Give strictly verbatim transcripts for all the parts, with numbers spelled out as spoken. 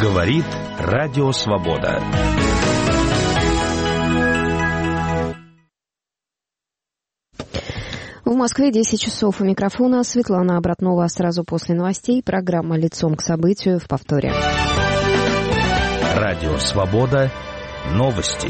Говорит Радио Свобода. В Москве десять часов. У микрофона Светлана Обратнова. Сразу после новостей программа «Лицом к событию» в повторе. Радио Свобода. Новости.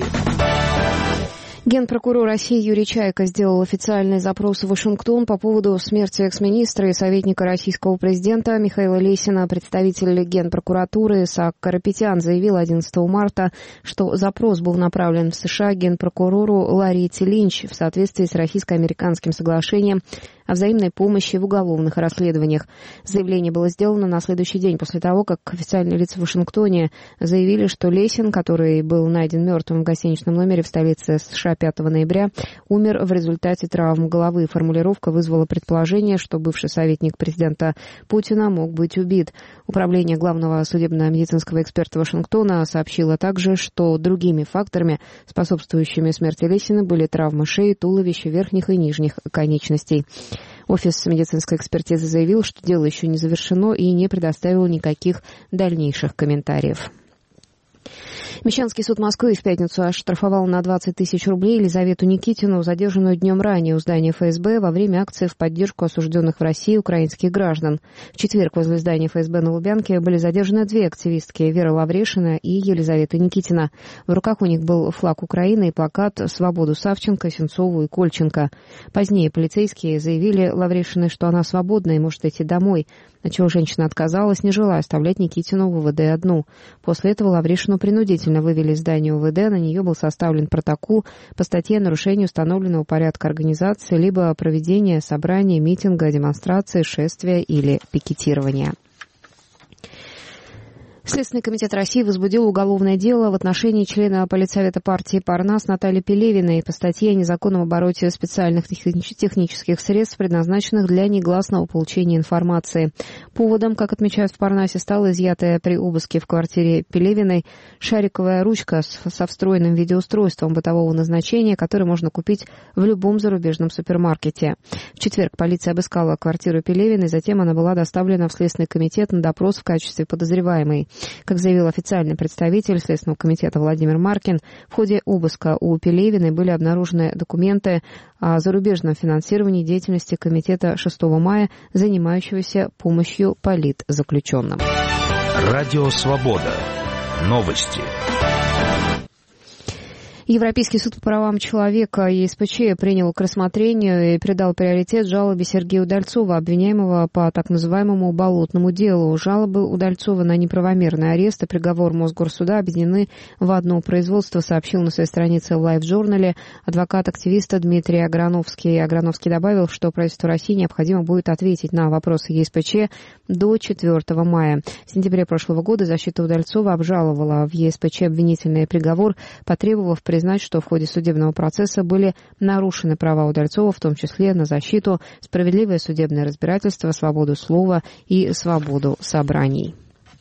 Генпрокурор России Юрий Чайка сделал официальный запрос в Вашингтон по поводу смерти экс-министра и советника российского президента Михаила Лесина. Представитель Генпрокуратуры Исаак Карапетян заявил одиннадцатого марта, что запрос был направлен в США генпрокурору Лоретти Линч в соответствии с российско-американским соглашением о взаимной помощи в уголовных расследованиях. Заявление было сделано на следующий день после того, как официальные лица в Вашингтоне заявили, что Лесин, который был найден мертвым в гостиничном номере в столице США пятого ноября, умер в результате травм головы. Формулировка вызвала предположение, что бывший советник президента Путина мог быть убит. Управление главного судебно-медицинского эксперта Вашингтона сообщило также, что другими факторами, способствующими смерти Лесина, были травмы шеи, туловища, верхних и нижних конечностей. Офис медицинской экспертизы заявил, что дело еще не завершено и не предоставил никаких дальнейших комментариев. Мещанский суд Москвы в пятницу оштрафовал на двадцать тысяч рублей Елизавету Никитину, задержанную днем ранее у здания эф эс бэ во время акции в поддержку осужденных в России украинских граждан. В четверг возле здания эф эс бэ на Лубянке были задержаны две активистки – Вера Лаврешина и Елизавета Никитина. В руках у них был флаг Украины и плакат «Свободу Савченко, Сенцову и Кольченко». Позднее полицейские заявили Лаврешиной, что она свободна и может идти домой, на чего женщина отказалась, не желая оставлять Никитину в УВД одну. После этого Лаврешину принудительно вывели из здания УВД, на нее был составлен протокол по статье о нарушении установленного порядка организации либо проведения собрания, митинга, демонстрации, шествия или пикетирования. Следственный комитет России возбудил уголовное дело в отношении члена политсовета партии «Парнас» Натальи Пелевиной по статье о незаконном обороте специальных технических средств, предназначенных для негласного получения информации. Поводом, как отмечают в «Парнасе», стала изъятая при обыске в квартире Пелевиной шариковая ручка со встроенным видеоустройством бытового назначения, которое можно купить в любом зарубежном супермаркете. В четверг полиция обыскала квартиру Пелевиной, затем она была доставлена в Следственный комитет на допрос в качестве подозреваемой. Как заявил официальный представитель Следственного комитета Владимир Маркин, в ходе обыска у Пелевиной были обнаружены документы о зарубежном финансировании деятельности комитета шестого мая, занимающегося помощью политзаключенным. Радио Свобода. Новости. Европейский суд по правам человека е эс пэ че принял к рассмотрению и придал приоритет жалобе Сергея Удальцова, обвиняемого по так называемому болотному делу. Жалобы Удальцова на неправомерный арест и приговор Мосгорсуда объединены в одно производство, сообщил на своей странице в Лайв-журнале адвокат-активиста Дмитрий Аграновский. Аграновский добавил, что правительству России необходимо будет ответить на вопросы е эс пэ че до четвёртого мая. В сентябре прошлого года защита Удальцова обжаловала в е эс пэ че обвинительный приговор, потребовав признать, что в ходе судебного процесса были нарушены права Удальцова, в том числе на защиту, справедливое судебное разбирательство, свободу слова и свободу собраний.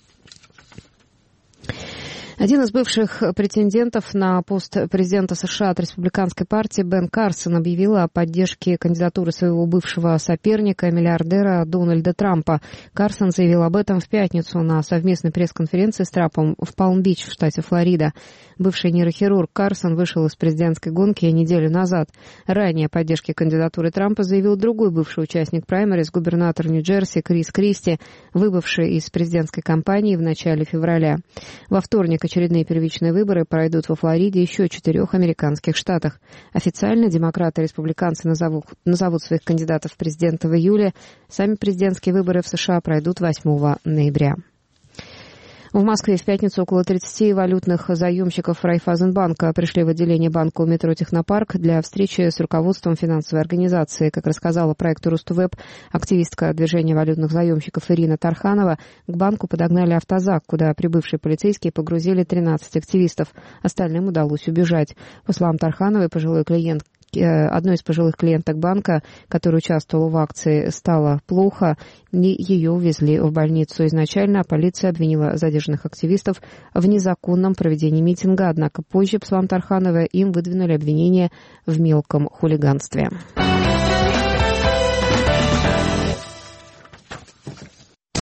Один из бывших претендентов на пост президента США от республиканской партии Бен Карсон объявил о поддержке кандидатуры своего бывшего соперника, миллиардера Дональда Трампа. Карсон заявил об этом в пятницу на совместной пресс-конференции с Трампом в Палм-Бич в штате Флорида. Бывший нейрохирург Карсон вышел из президентской гонки неделю назад. Ранее о поддержке кандидатуры Трампа заявил другой бывший участник праймериз, губернатор Нью-Джерси Крис Кристи, выбывший из президентской кампании в начале февраля. Во вторник очередные первичные выборы пройдут во Флориде и еще четырех американских штатах. Официально демократы и республиканцы назовут, назовут своих кандидатов в президенты в июле. Сами президентские выборы в США пройдут восьмого ноября. В Москве в пятницу около тридцати валютных заемщиков Райффайзенбанка пришли в отделение банка у метро Технопарк для встречи с руководством финансовой организации. Как рассказала проекту Рустувеб активистка движения валютных заемщиков Ирина Тарханова, к банку подогнали автозак, куда прибывшие полицейские погрузили тринадцать активистов. Остальным удалось убежать. По словам Тархановой, пожилой клиент Одной из пожилых клиенток банка, которая участвовала в акции, стало плохо, и ее увезли в больницу. Изначально полиция обвинила задержанных активистов в незаконном проведении митинга, однако позже, по словам Тархановой, им выдвинули обвинение в мелком хулиганстве.